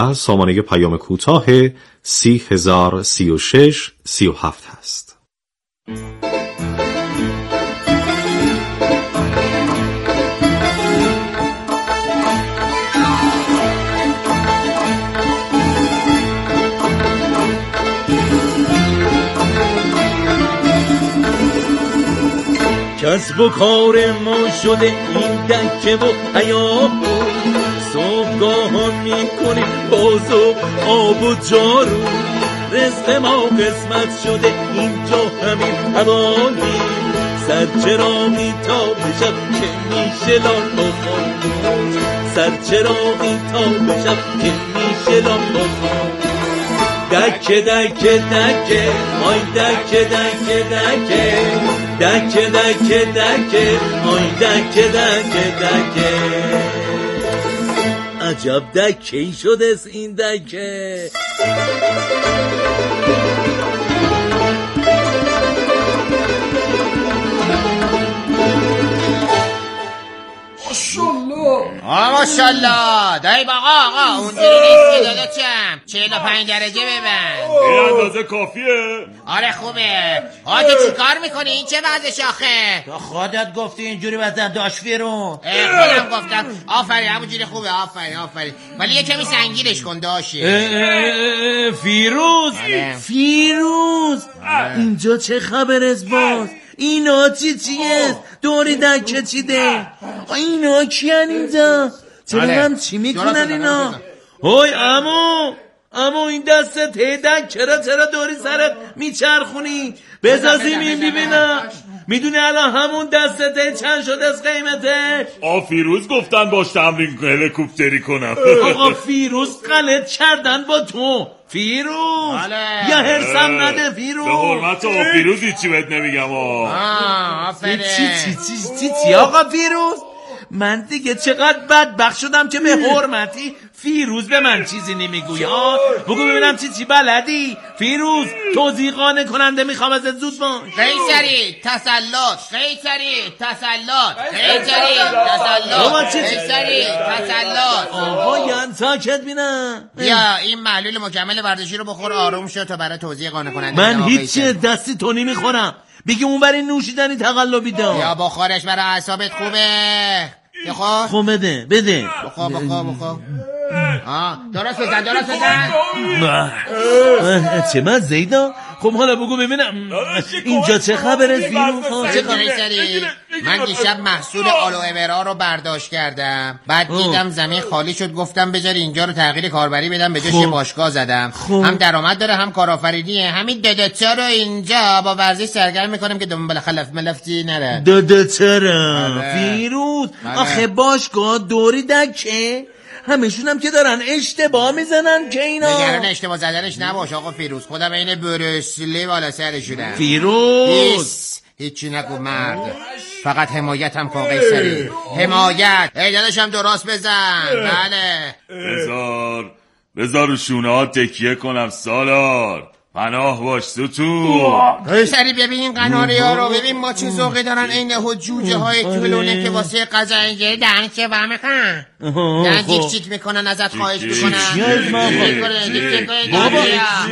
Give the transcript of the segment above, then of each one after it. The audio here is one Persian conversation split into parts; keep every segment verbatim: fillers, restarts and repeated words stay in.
سامانه پیام کوتاه سی هزار سی و شش سی و هفت هست. کسب و کار ما شده این دکه و حیاه، صبحگاهان میکنیم باز و آب و جارو، رزق ما قسمت شده اینجا همین حوالی، سرچراغی تا بشب که میشه لان بخوان، سرچراغی تا بشب که میشه لان بخوان. دکه دکه دکه آی دکه دکه دکه دکه دکه دکه آی دکه دکه دکه. عجب دکه ای شده است این دکه. آه ماشالله دایی با آقا آقا اونجوری نیستی داداچم، چهل و پنج درجه ببند. این اندازه کافیه؟ آره خوبه. آه تو چی کار میکنی؟ این چه وضعش آخه؟ تو خودت گفتی اینجوری وزن داشت فیرون. خودم گفتم. آفرین همونجوری خوبه. آفرین آفرین ولی یه کمی سنگینش کن داشی. فیروز فیروز اینجا چه خبر است باز؟ اینا چی چیه؟ دوری دکه چیده؟ اینا کیان اینجا؟ چرا هم چی میکنن اینا؟ هوی امو امو این دستت هیدک چرا چرا دوری سرت میچرخونی؟ بزازیم این ببینم. میدونی الان همون دستته چند شده از قیمته؟ آ فیروز گفتن باش تمرین هلیکوپتری کنم. آقا فیروز غلط کردن با تو فیروز. یا هرسم نده فیروز. به حرمت آقا فیروز هیچی بهت نمیگم. آفرین. چی چی چی چی چی آقا فیروز؟ من دیگه چقدر بدبخت شدم که به حرمتی فیروز به من چیزی نمیگوی. ها بگو ببینم چی چی بلدی فیروز؟ توضیح قانع کننده میخوام ازت زود باش. قیصری تسلط قیصری تسلط قیصری تسلط قیصری تسلط. آقا یان ساکت بینم. بیا این معلول مکمل ورزشی رو بخور آروم شو تا برای توضیح قانع کننده. من هیچ دستی تو نمیخورم. بگی اون برای نوشیدنی تقلبی دار. یا بخورش برای اعصابت خوبه. بخور. خب بده بده. بخور بخور بخور. آه درست بزن درست بزن. چه من زیدا؟ خب حالا بگو ببینم اینجا چه خبره فیروز؟ چه خبره؟ من دیشب محصول آلوئورا رو برداشت کردم، بعد دیدم زمین خالی شد، گفتم بذار اینجا رو تغییر کاربری بدم، به جاش یه باشگاه زدم. هم درآمد داره هم کارآفرینیه. همین داداچا رو اینجا با ورزش سرگرم میکنم که دنبال خلف ملفتی نره. داداچا فیروز آخه باشگاه دوری دکه همشون هم که دارن اشتباه میزنن که اینا. نگران اشتباه زدنش نباش آقا فیروز، خودم این بروسلی بالا سرشونم. فیروز هیچی نگو مرد، فقط حمایت هم کن قیصری. حمایت. ای داداشم درست بزن. بله بذار بذار رو شونه ها تکیه کنم سالار. پناه باش ستون. قیصری ببین این قناری ها رو ببین ما چه ذوقی دارن. این جوجه های طولونه که واسه غذا اینجوری دهن چه برمیخن دهن دیک چیک میکنن. ازت خواهش میکنن بابا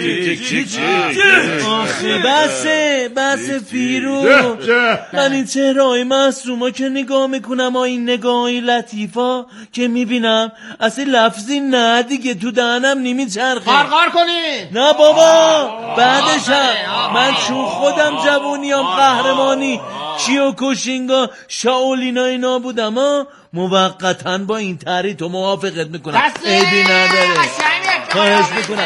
آخه بسه بسه فیروز. من این چهرهای معصوما که نگاه میکنم و این نگاهی لطیفا که میبینم اصلا لفظی نه دیگه تو دهنم نمیچرخه. قارقار کنی. نه بابا بعدش هم من چون خودم جوونیم قهرمانی کیوکوشینگا شاولینا اینا بودم ها موقتا با این طری تو موافقت میکنم. عیبی نداره. خواهش میکنم.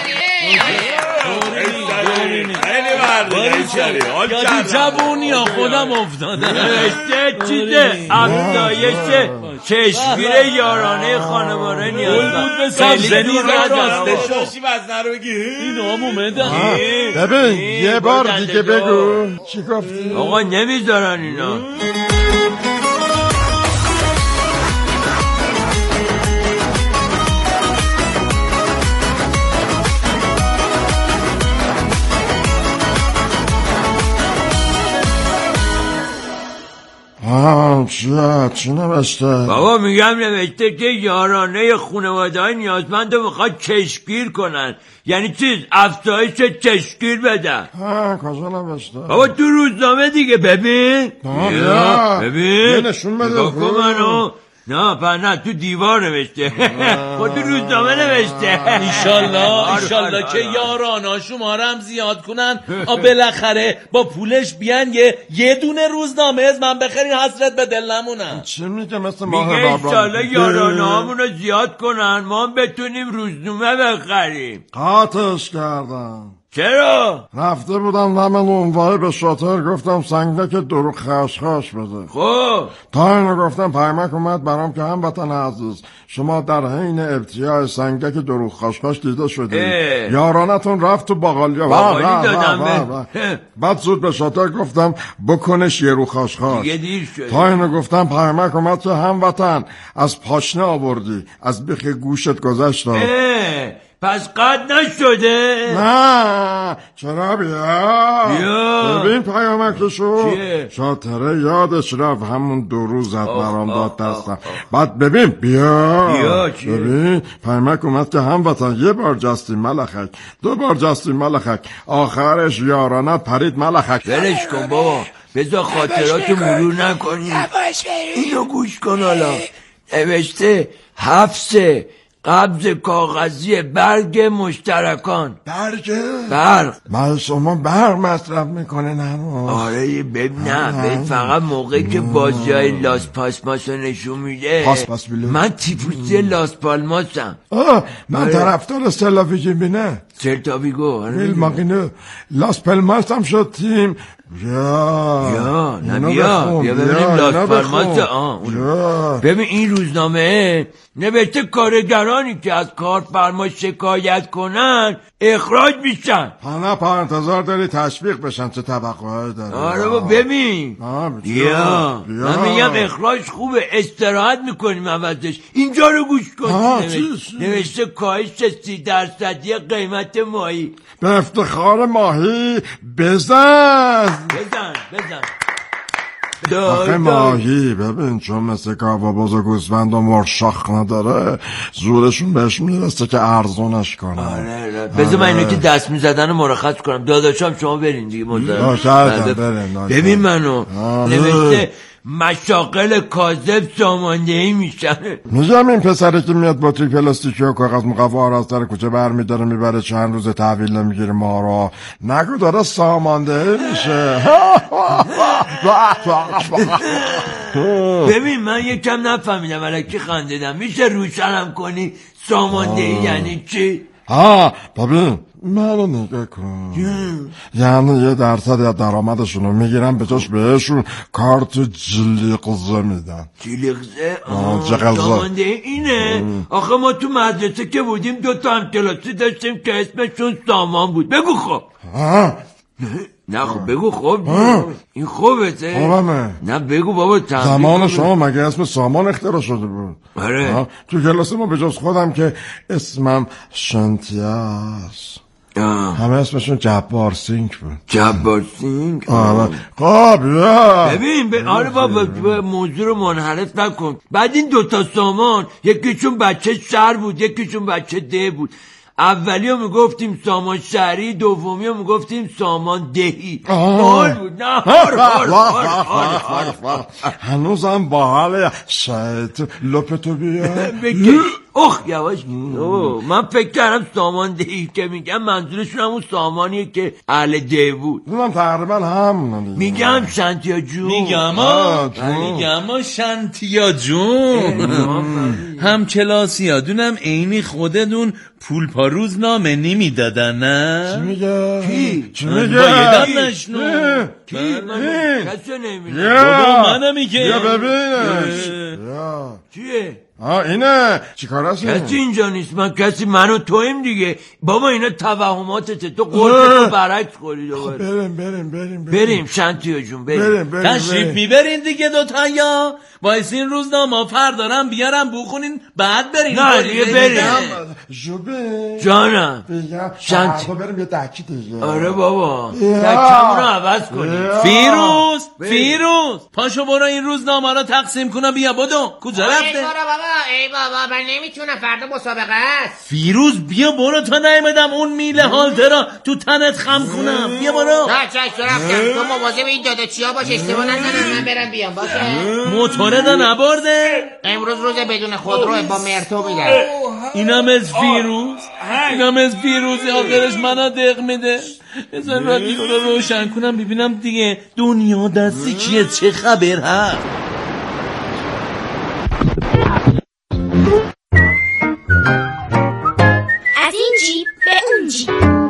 یادی جوونی ها خودم افتادم. نوشته چیزه افزایش چشمگیر یارانه خانواده نیاز بود به سبزنی راسته وزنه رو بگی. این هم اومدن. ببین یه بار دیگه بگو چی گفتی؟ آقا نمیذارن اینا. آه چیه؟ چی نوشته؟ بابا میگم نوشته که یارانه خانواده های نیازمند رو میخواد چشمگیر کنن. یعنی چیز افزایش چشمگیر بدن. ها کجا نوشته؟ بابا تو روزنامه دیگه ببین. بیا ببین نشون بده. نگاه کن منو. نه پر نه تو دیوار نوشته. خود تو روزنامه نوشته. ایشالله ایشالله که یارانا شما رو هم زیاد کنن آ بالاخره با پولش بیان یه یه دونه روزنامه از من بخرین حسرت به دل نمونن. چی میگه مثل ماه میگه بابا؟ ایشالله یارانا همون رو زیاد کنن ما هم بتونیم روزنامه بخریم. قاطش کردم. چرا؟ رفته بودم دم نونوایی به شاتر گفتم سنگک درو خشخاش بده. خب تا اینو گفتم پیمک اومد برام که هموطن عزیز شما در حین ابتیاع سنگک درو خشخاش دیده شده یارانتون رفت تو باقالیا. باقالی دادم. بعد زود به شاتر گفتم بکنش یه رو خشخاش. دیگه دیر شده. تا اینو گفتم پیمک اومد که هموطن از پاشنه آوردی از بیخ گوشت گذشت. پس قد نشده؟ نه چرا بیا بیا ببین پیامکشو شاتره یادش رفت همون دو روز زد برام داد دستم. بعد ببین بیا بیا چیه؟ ببین پیامک اومد که هموطن یه بار جستی ملخک دو بار جستی ملخک آخرش یارانت پرید ملخک. ولش کن بابا بذار خاطراتو مرور نکنی. اینو گوش کن حالا نوشته حفظه قبض کاغذی برگ مشترکان. برگ؟ برق. من شما برق مصرف میکنه ننو. آره ببین نه ببین فقط موقعی که بازی های لاس پاسماس رو نشون میده. پاس پاس بیله. من تیپوسی لاس پالماسم. آه من طرفدار سلافیگی بینه. سلتاویگو. ویل ماقینه لاس پالماس هم شد تیم. بیا بیا نه بیا بیا ببینیم لاس پالماس. آه ببین این روزنامه نوشته کارگرانی که از کارفرما شکایت کنن اخراج میشن. پانا پا انتظار داری تشویق بشن چه توقع هایی داری. آره با ببین بیا من میگم اخراج خوبه استراحت میکنیم عوضش. اینجا رو گوش کن نوشته کاهش سی درصدی قیمت ماهی. به افتخار ماهی بزن بزن بزن آخه ماهی ببین چون مثل کاواباز و گوسفند و مرشاخ نداره زورشون بهش میرسه که ارزونش کنن. آره بذار من اینو که دست میزدن رو مرخص کنم. داداشم شما برین دیگه مزدرم. ببین منو نوشته مشاغل کاذب ساماندهی میشن. میگم این پسره که میاد با توی پلاستیکی و کاغذ مقوا از در کوچه برمیداره میبره چند روز تحویل نمیگیره ما رو نگو داره ساماندهی میشه. ببین من یکم نفهمیدم الکی خندیدم. میشه روشنم کنی ساماندهی یعنی چی؟ ها ببین منو نگاه کن یعنی یه درصد از درآمدشون رو میگیرن به جاش بهشون کارت جلیقزه میدن. جلیقزه؟ جلیقزه ساماندهی اینه. آخه ما تو مدرسه که بودیم دو تا همکلاسی داشتیم که اسمشون سامان بود. بگو خب. نه خب بگو خب این خوبته. خوبمه. نه بگو بابا زمان شما مگه اسم سامان اختراع شده بود؟ آره تو کلاس ما به جز خودم که اسمم شنتیاس همه اسمشون جبار سینگ بود. جبار سینگ؟ آره خب بیا ببین ب... آره بابا موضوع رو منحرف نکن. بعد این دوتا سامان یکیشون بچه شهر بود یکیشون بچه ده بود. اولی رو میگفتیم سامان شهری دومی رو میگفتیم سامان دهی. حال بود نه حال حال حال هنوزم با حال شاید لپتو بیا اخ یواش. من فکر کردم سامان دهی که میگم منظورشون همون سامانیه که اهل ده بود. من تقریبا همون میگم شنتیا جون. میگم میگم شنتیا جون هم کلاسی ها دونم اینی خودتون پول پا روز نامه نمیدادن نه؟ چی میگه؟ کی؟ چی میگه؟ بایدم نشنو کی؟ من کسی نمیدونم. بابا منو میگه. بیا ببینش چیه؟ آه اینه چیکاراشه؟ کسی اینجا نیست، من کسی منو تویم دیگه. بابا اینا توهماتته، تو قرصتو برعکس خوری دوباره. بریم بریم بریم بریم شنتیو جون بریم. بریم بریم تشریف میبرین دیگه دوتایا. وایس این روزنامه فردارم بیارم بخونین بعد برین. نه دیگه بریم. جوبه جانم بگم شنت. فردا بریم یه دکی دیگه. آره بابا دکمونو عوض کنیم. فیروز فیروز پاشو برو این روزنامه رو تقسیم کنه بیا بدو. کجا رفته؟ ای بابا ای بابا من نمیتونم، فردا مسابقه است. فیروز بیا برو تا نیمدم اون میله هالترا تو تنت خم کنم. بیا برو. نه چش تو رفتم، تو مواظب این داده چیا باش اشتباه نکنم من برم بیام باشه. موتوره دا نبرده. امروز روز بدون خودروه با مرتو میدن. اینم از فیروز اینم از فیروز آخرش منو دق میده. بذار رادیو رو روشن کنم ببینم دیگه دنیا دستی کیه، چه خبر هست. از این جیب به اون جیب،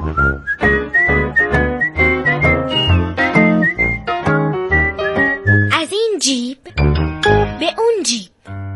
از این جیب به اون جیب.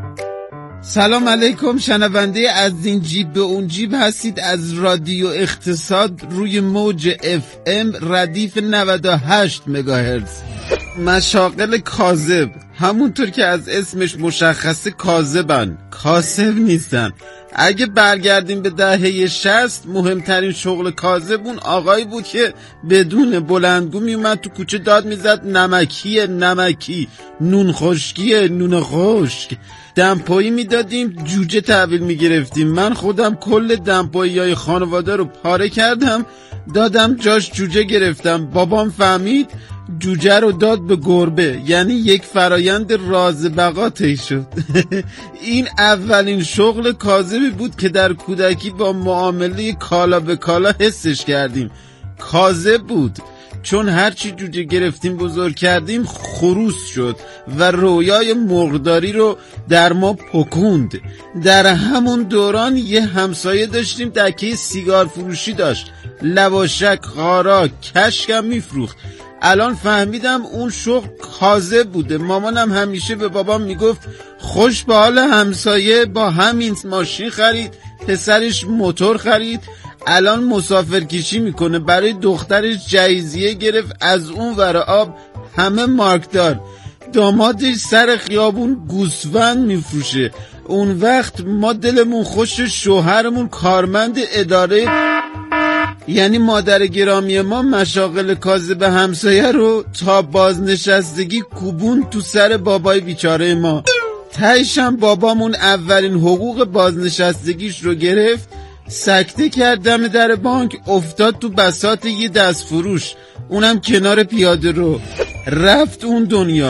سلام علیکم، شنونده از این جیب به اون جیب هستید از رادیو اقتصاد روی موج اف ام ردیف نود و هشت مگاهرتز. مشاغل کاذب، همونطور که از اسمش مشخصه کاذبن، کاسب نیستن. اگه برگردیم به دهه شصت، مهمترین شغل کاذب اون آقایی بود که بدون بلندگو میومد تو کوچه داد میزد نمکیه نمکی، نون خشکیه نون خشک. دمپایی میدادیم، جوجه تحویل میگرفتیم. من خودم کل دمپایی های خانواده رو پاره کردم، دادم جاش جوجه گرفتم. بابام فهمید، جوجه رو داد به گربه، یعنی یک فرایند راز بقا طی شد. این اولین شغل کاذبی بود که در کودکی با معامله کالا به کالا حسش کردیم. کاذب بود چون هرچی جوجه گرفتیم بزرگ کردیم خروس شد و رویای مرغداری رو در ما پکوند. در همون دوران یه همسایه داشتیم دکه سیگار فروشی داشت، لواشک، خارا، کشکم میفروخت. الان فهمیدم اون شغل کاذب بوده. مامانم همیشه به بابام میگفت خوش به حال همسایه، با همین ماشین خرید، پسرش موتور خرید، الان مسافر کشی میکنه، برای دخترش جایزیه گرفت از اون ور آب، همه مارکدار. دامادش سر خیابون گوسفند میفروشه. اون وقت ما دلمون خوش شوهرمون کارمند اداره، یعنی مادر گرامی ما مشاغل کاذب همسایه رو تا بازنشستگی کوبون تو سر بابای بیچاره ما. تایشم بابامون اولین حقوق بازنشستگیش رو گرفت، سکته کرد دم در بانک، افتاد تو بساط یه دست فروش، اونم کنار پیاده رو، رفت اون دنیا.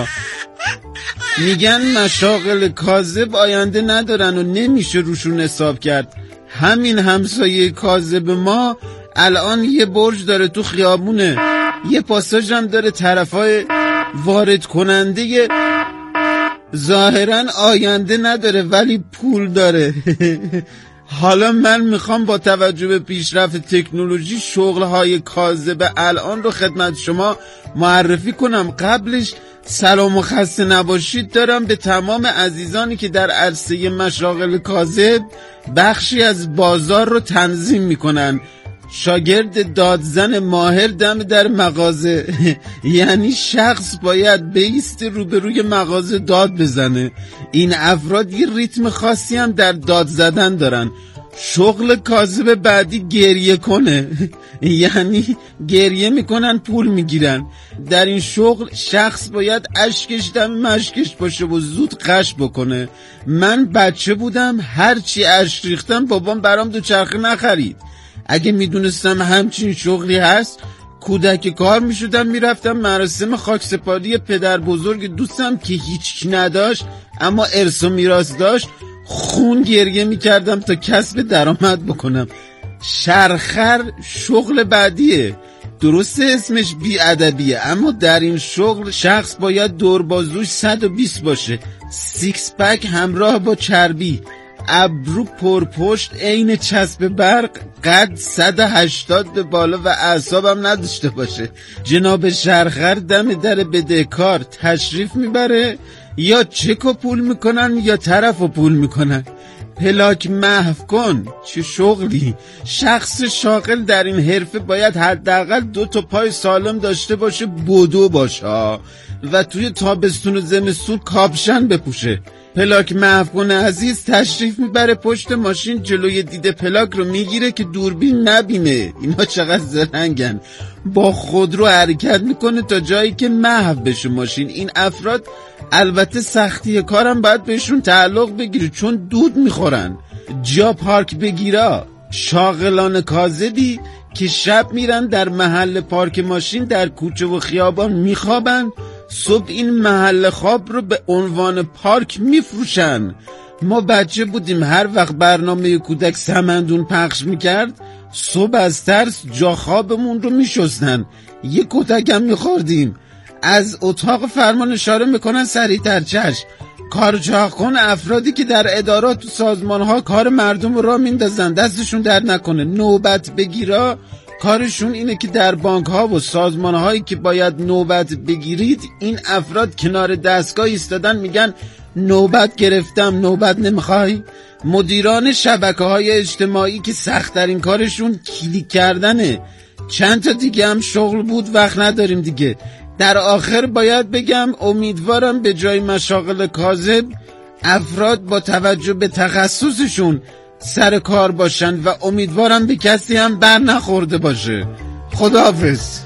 میگن مشاغل کاذب آینده ندارن و نمیشه روشون حساب کرد. همین همسایه کاذب ما الان یه برج داره تو خیابونه، یه پاساژ هم داره طرفای وارد کننده، ظاهرا آینده نداره ولی پول داره. حالا من میخوام با توجه به پیشرفت تکنولوژی شغلهای کاذب الان رو خدمت شما معرفی کنم. قبلش سلام و خسته نباشید دارم به تمام عزیزانی که در عرصه مشاغل کاذب بخشی از بازار رو تنظیم میکنن. شاگرد دادزن ماهر دم در مغازه، یعنی شخص باید بیسته روبروی مغازه داد بزنه. این افراد یه ریتم خاصی هم در داد زدن دارن. شغل کاذب بعدی گریه کنه، یعنی گریه میکنن پول میگیرن. در این شغل شخص باید اشکش دم مشکش باشه و زود قش بکنه. من بچه بودم هرچی اشک ریختم بابام برام دوچرخه نخرید. اگه میدونستم همچین شغلی هست کودک کار میشدم، میرفتم مراسم خاکسپاری پدر بزرگ دوستم که هیچ نداشت اما ارث و میراث داشت، خون گریه میکردم تا کسب درآمد بکنم. شرخر شغل بعدیه، درسته اسمش بی ادبیه اما در این شغل شخص باید دوربازوش صد و بیست باشه، سیکس پک همراه با چربی، ابرو پرپشت عین چسب برق، قد صد و هشتاد به بالا و اعصابم نداشته باشه. جناب شرخر دم در بدهکار تشریف میبره، یا چکو پول میکنن یا طرفو پول میکنن. پلاک محو کن. چه شغلی؟ شخص شاغل در این حرفه باید حداقل دو تا پای سالم داشته باشه، بدو باشه و توی تابستون و زمستون کاپشن بپوشه. پلاک محو کن عزیز تشریف میبره پشت ماشین، جلوی دید پلاک رو میگیره که دوربین نبینه. اینا چقدر زرنگن. با خودرو حرکت میکنه تا جایی که محو بشه ماشین. این افراد البته سختی کارم باید بهشون تعلق بگیره چون دود میخورن. جا پارک بگیره. شاغلان کاذبی که شب میرن در محل پارک ماشین در کوچه و خیابان میخوابن، صبح این محل خواب رو به عنوان پارک میفروشن. ما بچه بودیم هر وقت برنامه کودک سمندون پخش میکرد صبح از ترس جا خوابمون رو میشستن، یه کتک هم میخوردیم. از اتاق فرمان اشاره میکنن سریعتر چشم. کارچاخون افرادی که در ادارات و سازمان ها کار مردم رو را میندازن، دستشون در نکنه. نوبت بگیرا کارشون اینه که در بانک ها و سازمان هایی که باید نوبت بگیرید این افراد کنار دستگاه ایستادن میگن نوبت گرفتم، نوبت نمیخوای؟ مدیران شبکه های اجتماعی که سخت ترین کارشون کلیک کردنه. چند تا دیگه هم شغل بود، وقت نداریم دیگه. در آخر باید بگم امیدوارم به جای مشاغل کاذب افراد با توجه به تخصصشون سر کار باشن و امیدوارم به کسی هم بر نخورده باشه. خداحافظ.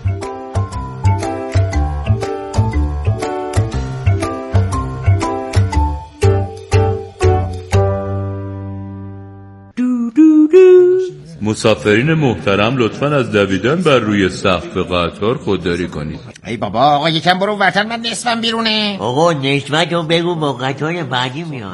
مسافرین محترم لطفاً از دویدن بر روی سقف قطار خودداری کنید. ای بابا آقا یکم برو ورتر، من نصفم بیرونه. آقا نسبتو بگو با قطار بعدی میاد.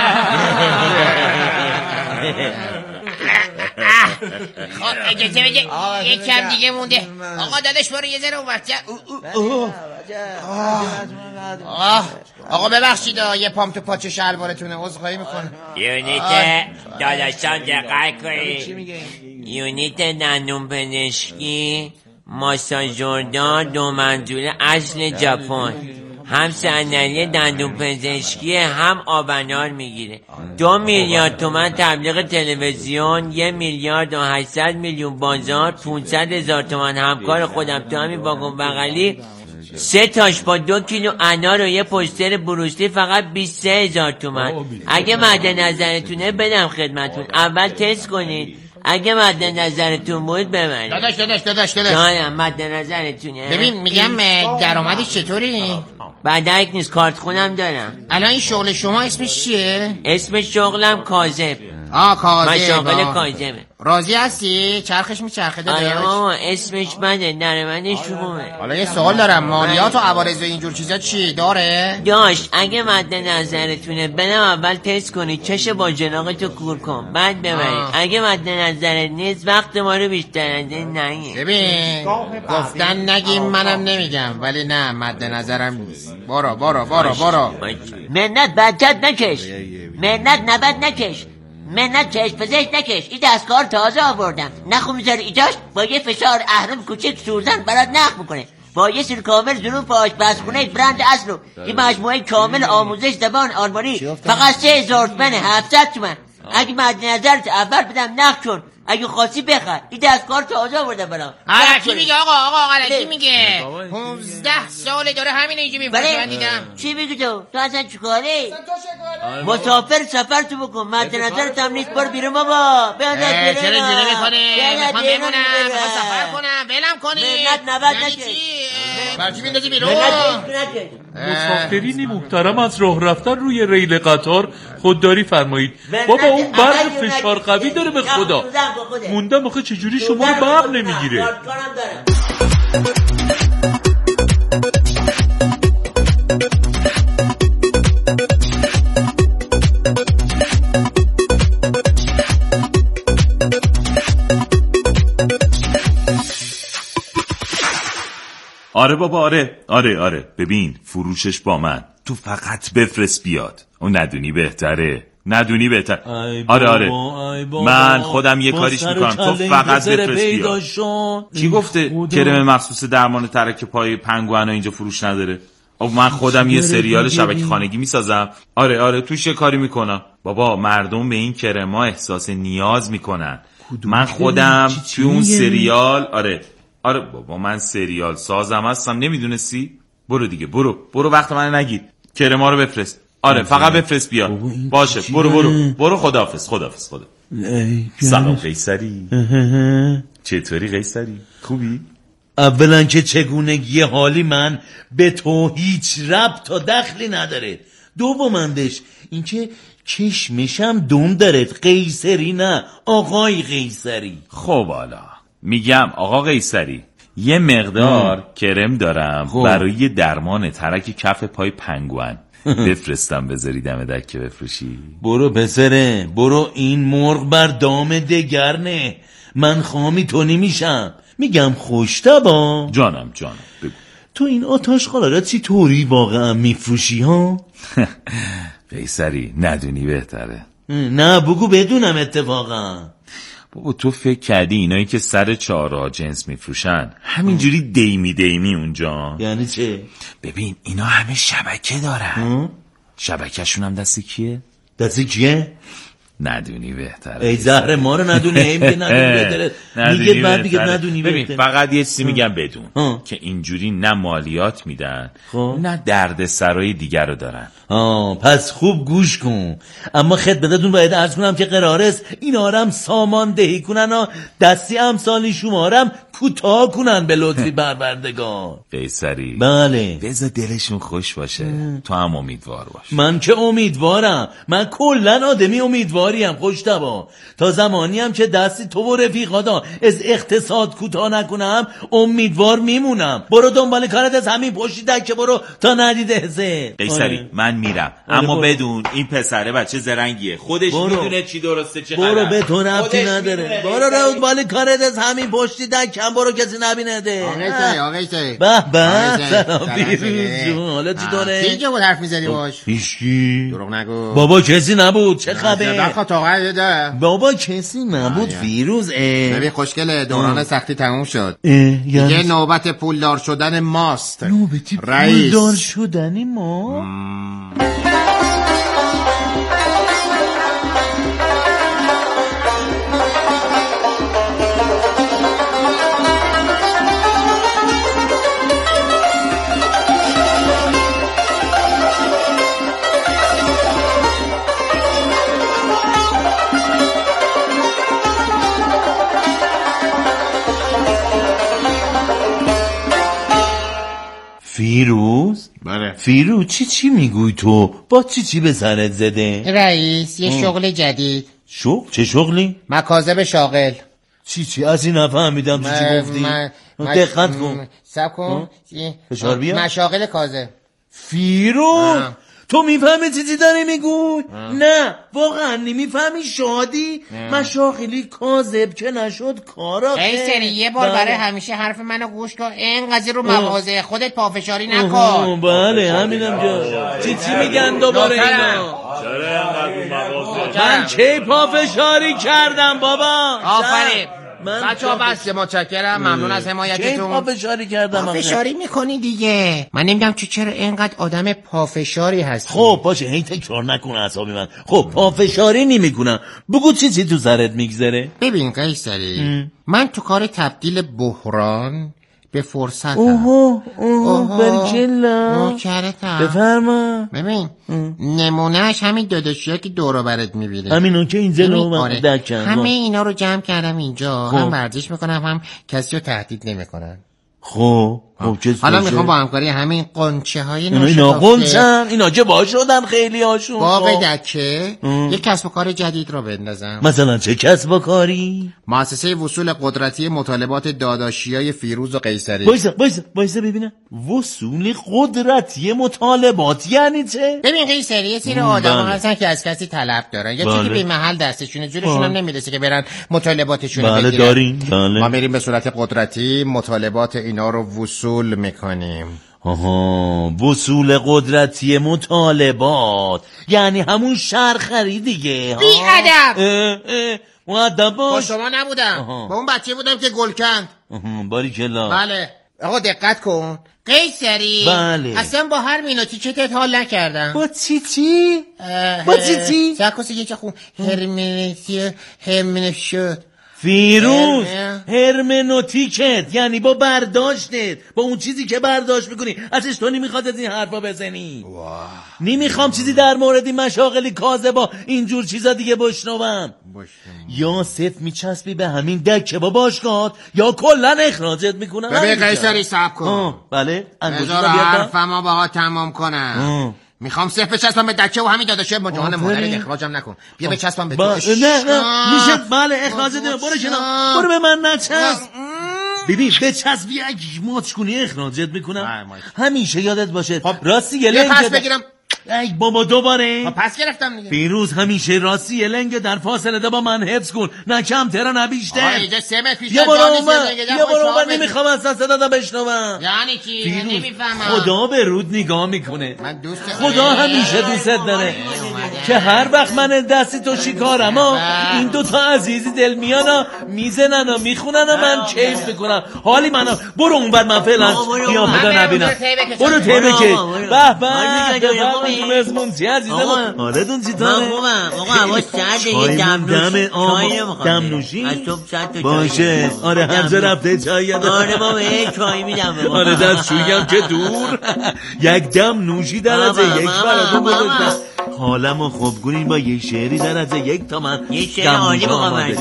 خب اجازه بده یکم دیگه مونده. آقا داداش برو یه ذره ورتر. آقا آقا ببخشید یه پام تو پاچه شلوارتونه، عذرخواهی میکنم. یونیت داداشان دقت کنید. یونیت دندون پزشکی ماساژوردار دو منزوله اصل ژاپن، هم صندلی دندون پزشکی هم آبنار میگیره. دو میلیارد تومن تبلیغ تلویزیون، یه میلیارد و هشتصد میلیون بازار، پونصد هزار تومن همکار خودم تو همین واگن بغلی، سه تاش با دو کیلو انار و یه پوستر بروسلی فقط بیست و سه هزار تومن. اگه مد نظرتونه بدم خدمتون، اول تست کنید، اگه مد نظرتون بود ببرید. داداش داداش داداش داداش جانم مد نظرتونه. ببین میگم درآمدش چطوری؟ بدک نیست، کارت خونم دارم. الان این شغل شما اسمش چیه؟ اسم شغلم کاذب. آه کاذب. مشاغل کاذبه. راضی هستی؟ چرخش میچرخه داداش؟ آره ماما اسمش بده، نرمنش شروعه. حالا یه سوال دارم، مالیات و عوارض و اینجور چیزا چی داره؟ داشت اگه مد نظرتونه بدم اول تست کنید، چش با جناقتو کور کن بعد ببرید. اگه مد نظرت نیست وقت ما رو بیشتر از این نگیم. ببین گفتن نگیم منم نمیگم، ولی نه مد نظرم نیست. برو برو برو برو. منت بچت نکش، منت نبد نکش، منت چشم پزشک نکش. این دستگاه تازه آوردم، نخو میذاری ایجاش با یه فشار اهرم کوچک سوزن برات نخ میکنه، با یه سری کامل ظروف آشپزخونه برند اصلو. این مجموعه کامل آموزش زبان آلمانی فقط سه هزار تومنه، هفتصد تومن. اگه مد نظرت اول بدم نخ کن، اگه خاصی بخر. این دستگاه تازه آورده برام. علکی میگه آقا آقا علکی میگه. پونزده ساله داره همین اینجا میفرسته. من دیدم. چی میگی تو؟ تو اصلا چیکاره؟ مسافر سفر تو بکن، مد نظرت هم نیست، برو بیرون بابا. بنداز بیرون. چرا اینجوری میکنه؟ میخوام بمونم، میخوام سفر کنم، ولم کنی. منت نبد نکش. برچی میندازی بیرون؟ مسافرینی محترم از راه رفتن روی ریل قطار خودداری فرمایید. بابا اون برق فشار قوی داره به خدا. موندم آخه چجوری شما رو برق نمیگیره. آره بابا آره آره آره ببین فروشش با من، تو فقط بفرست بیاد. اون ندونی بهتره، ندونی بهتر. آره آره من خودم یه کاریش میکنم، تو فقط بفرست بیاد. کی گفته کرم مخصوص درمان ترک پای پنگوئن اینجا فروش نداره؟ من خودم یه سریال شبکه خانگی میسازم. آره آره توش یه کاری میکنم. بابا مردم به این کرما احساس نیاز میکنن. من خودم توی اون سریال آره آره بابا من سریال سازم هستم، نمیدونستی؟ برو دیگه برو برو وقت من نگیر. کرما رو بفرست. آره فقط بفرست بیا. باشه برو برو برو خداحافظ خداحافظ خدا. سلام قیصری. چطوری قیصری؟ خوبی؟ اولا که چگونگی حالی من به تو هیچ ربط و دخلی نداره. دومندش اینکه چشمشم دم دارد. قیصری نه آقای قیصری. خب حالا میگم آقا قیصری یه مقدار ام. کرم دارم خوب. برای درمان ترک کف پای پنگوئن بفرستم بذاری دم دکه بفروشی. برو پسره برو، این مرغ بر دام دگرنه. من خامی تو نمیشم. میگم خوشتبا جانم جانم بگو. تو این آتش خالا را چی طوری واقعا میفروشی ها؟ قیصری ندونی بهتره. نه بگو بدونم اتفاقا. بابا تو فکر کردی اینایی که سر چهارراه جنس میفروشن همینجوری دیمی دیمی اونجا؟ یعنی چه؟ ببین اینا همه شبکه دارن. شبکهشون هم دست کیه؟ دست کیه؟ ندونی بهتره. ای زهر ما رو ندونی. این میگه ندونی بهتره. میگه بعد میگه ندونی بهتره. ببین فقط یه چیزی میگم بدون ها. که اینجوری نه مالیات میدن خب. نه درد سرای دیگر رو دارن. آه پس خوب گوش کن. اما خدمتتون باید عرض کنم که قراره است این آرم سامان دهی کنن و دستی امثالی شمارم کوتاه کنن به لطفی پروردگار. قیصری بله بذار دلشون خوش باشه. تو هم امیدوار باش. من که امیدوارم. من کلا آدمی امیدواریم خوشتبا. تا زمانی هم که دستی تو و رفیقادا از اقتصاد کوتاه نکنم امیدوار میمونم. برو دنبال کارت از همین پشتی دکه برو تا ندیده هزه. قیصری من میرم اما بدون این پسره بچه زرنگیه خودش میدونه چی درسته چه غلط. برو به تو ربطی نداره. برو دنبال کارت از همین پشتی دکم برو کسی نبینه ده. آقای سری آقای سری به به سلام بیروز جون. حالا چی داره؟ کی که بود حرف میزدی باش؟ هیچکی. دروغ نگو. بابا کسی نبود. چه خبر؟ بخوا طاقت ده. بابا کسی نبود فیروز. ببین خوشگله دوران سختی تموم شد. دیگه نوبت پولدار شدن ماست. نوبتی پولدار شدنی ما؟ فیروز؟ بله. فیروز چی چی میگوی تو؟ با چی چی به سرت زده؟ رئیس یه شغل جدید. شغل؟ چه شغلی؟ مکاتب شاغل. چی چی از این نفهمیدم تو چی گفتی؟ دقت کن. سب کن. فشار بیا. مشاغل کاذب. فیروز تو میفهمی چیزی داری میگوی؟ نه واقعا نمیفهمی. شادی مشاغلی کاذب که نشد کارا. ای سری یه بار برای همیشه حرف منو گوش کن. این قضیه رو مغازه خودت پافشاری نکن. بله همینم جا. چی چی میگن دوباره اینا؟ من چه پافشاری کردم بابا؟ آفرین بچه ها بس متشکرم. ممنون از حمایتتون. چه پافشاری کردم؟ پافشاری میکنی دیگه. من نمیدونم تو چرا اینقدر آدم پافشاری هستی. خب باشه هی تکرار نکن اعصاب من. خب پافشاری نمیکنم. بگو چی چی تو سرت میگذره. ببین قیصری من تو کار تبدیل بحران به فرصتم. اوه اوه برکلا نوکرتم. بفرما. ببین نمونهش همین داداشیا که دورو برات میبینه. همینو که اینجا رو آره. دکن. همه اینا رو جمع کردم اینجا. خب. هم ورزش میکنم هم کسی رو تهدید نمیکنن. خب خب حالا میخوام با همکاری همین قنچه های ناشکافته اینا قنچن اینا که با شدن خیلی هاشون با دکه یک کسب و کار جدید رو بندازم. مثلا چه کسب و کاری؟ مؤسسه وصول قدرتی مطالبات داداشیای فیروز و قیصری. بایسا بایسا بایسا ببینم. وصول قدرتی مطالبات یعنی چه؟ ببین قیصری یه سری آدم هستن که از کسی طلب دارن یا چیزی به محل دستشونه جورشون هم نمیرسه که برن مطالباتشون رو بگیرن. دارین بله. ما میریم به صورت قدرتی مطالبات اینا رو وصول میکنیم. آها وصول قدرتی مطالبات یعنی همون شرخری دیگه. بی ادب مؤدب باش. با شما نبودم با اون بچه بودم که گل کند. باریکلا. بله آقا دقت کن قیصری. بله. اصلا با هر مینوتی چتت حال نکردم. با چی چی؟ با چی چی؟ سرکوسی یه چه خون هرمنوتی هرمنوت شد. فیروز هرمنوتیکت یعنی با برداشتت، با اون چیزی که برداشت میکنی ازش. تو نمیخواد از این حرفا بزنی. نمیخوام چیزی در مورد این مشاغلی کاذبا اینجور چیزا دیگه بشنوم. یا صرف میچسبی به همین دکه با باشگاهات یا کلا اخراجت میکنم. ببین قیصری صبر کن. بله بذار حرفمو باها تمام کنم. میخوام صرف بچسبم به دکه و همین داداشه مجان مادرت اخراجم نکن. بیا بچسبم به تو. نه نه میشه. بله اخراجت نمی. برو کنار. برو به من نچسب. ببین بچسب یک ماچ کنی اخراجت میکنم. همیشه یادت باشه. راستی یه لنگ پس بگیرم. ای بابا دوباره پس گرفتم دیگه. فیروز همیشه راستی یه لنگ در فاصله ده با من حفظ کن، نه کم تر نه بیشتر. آره اینجا سه متر پیش. یه بار اومد یه بار اومد نمیخوام اصلا صدا بشنوم. یعنی چی؟ نمیفهمم. خدا به رود نگاه میکنه. من دوست خدا همیشه دوست داره که هر وقت من دستی تو شکارم ها این دوتا عزیزی دل میانا میزنن و میخونن و من کیف میکنم. حالی منو برو اون بر من فعلا بیا خدا نبینم. برو تیبه که به به تو مزمونتی عزیزم. حالتون چطوره؟ من خوبم آقا. هوا سرده یه دمنوش چای نمیخوام. دمنوشی؟ از صبح چند تا چای باشه. آره همزه رفته چای یاده. آره بابا یه چای میدم. آره دستشوییم که دور. یک دم نوشی درجه یک براتون بزرگتر. حالمو خوب کنین با یه شعری درجه یک تا من یه شعر عالی بخوام.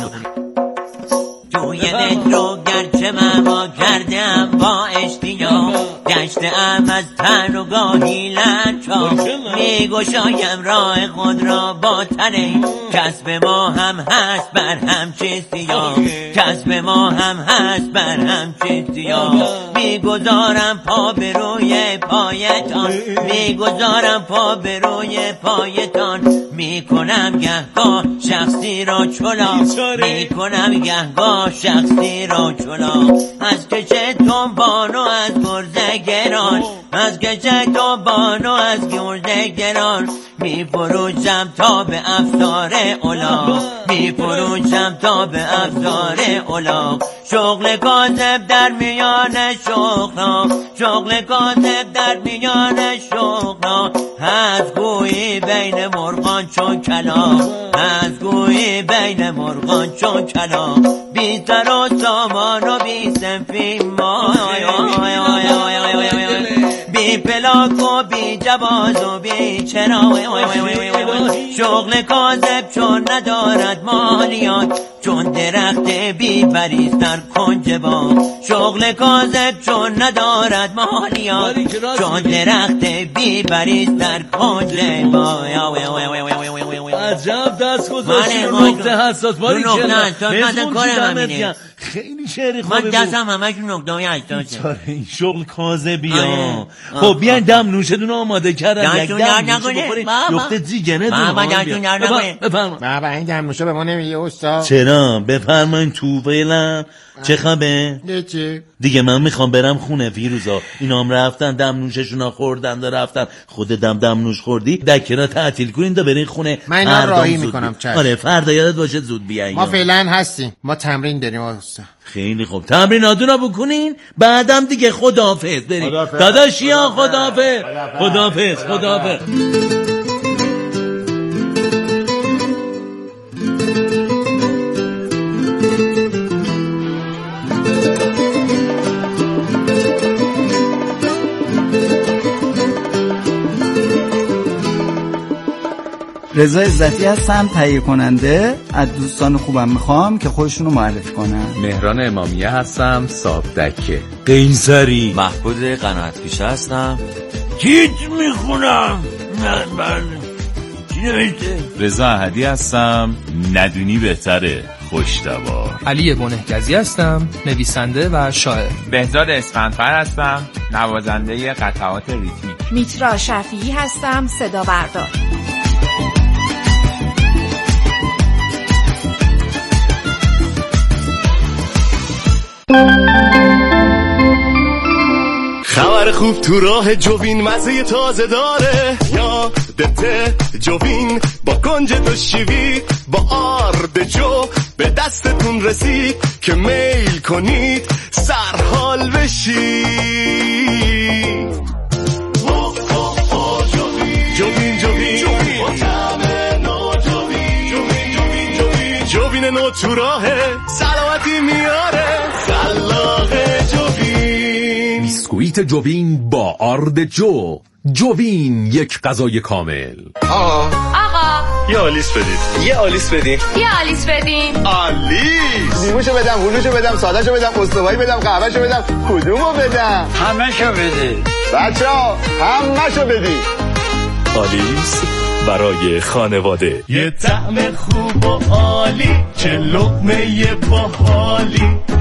توی مترو گرچه من با کردم با اشتیاق گشتم از تن و گاهی لنچا میگشایم راه خود را با تنه کسب ما هم هست بر هم چه سیاه کسب ما هم هست بر هم چه سیاه میگذارم پا به روی پایتان میگذارم پا به روی پایتان میکنم گهگاه شخصی را چلا میکنم گهگاه شخصی را چلا از کچه دنبان و از گرزه گران از کچه دنبان و از گرزه گران می فروشم تا به افزار اولا می فروشم تا به افزار اولا شغل کاذب در میان شغلا شغل کاذب در میان شغلا هست گویی بین مرغان چون کلا هست گویی بین مرغان چون کلا بی سر و سامان و بی سنفی ما بی پلاک و بی جواز و بی چرا شغل کاذب چون ندارد مالیات چون درخت بی بریز در کنج با شغل کاذب چون ندارد مالیات چون درخت بی بریز در کنج با عجب دست گذاشتی رو نقطه حساس باری کنم. خیلی شعری خوبی بود. من دستم همش نقطه های حساسه. این شغل کاذبی ها. خب بیاین دم نوشتون آماده کردم. یک دم نوشه بخورین یخته جیگنه دون. بابا دستون در نکنه. بفرما. بابا این دم نوشه به ما نمیگه استاد. چرا؟ بفرمایین تو فعلا. چه خبه؟ چه؟ دیگه من میخوام برم خونه فیروزا. اینا هم رفتن دم نوششون خوردن دا رفتن. خود دم دم نوش خوردی دکه را تعطیل کنین دا برین خونه. من اینا راهی میکنم. آره فردا یادت باشه زود بیاین. ما فعلا هستیم. ما تمرین داریم استاد. خیلی خوب تمریناتونو بکنین بعدم دیگه خداحافظ بریم. داداشیا خداحافظ. خداحافظ خداحافظ. رضا عزتی هستم تهیه کننده. از دوستان خوبم میخوام که خودشونو معرفی کنن. مهران امامیه هستم صاحب دکه. قیصری محبود قناعت‌پیشه هستم. کیت میخونم. من بله چی نوشته؟ رضا احدی هستم. ندونی بهتره خوش‌تبار. علی بنهگزی هستم نویسنده و شاعر. بهزاد اسفندفر هستم نوازنده قطعات ریتمیک. میترا شفیعی هستم صدا بردار. خبر خوب تو راه جوین مزه تازه داره یادته جوین با کنج دو شیوی با آرد جو به دستتون رسید که میل کنید سر در حال بشی. جوین جوین با طعم نو جوین جوین جوین جوین جوین نو تو راهه سلامتی میاره خلاق جوین. بیسکویت جوین با آرد جو. جوین یک غذای کامل. آقا آقا یه آلیس بدید. یه آلیس بدین. یه آلیس بدین. آلیس. نیموشو بدم، هلوشو بدم، سادهشو بدم، استوایی بدم، قهوهشو بدم، کدومو بدم؟ همه‌شو بده. بچه‌ها همه‌شو بدید. آلیس برای خانواده. یه طعم خوب و عالی، چه لقمه باحالی.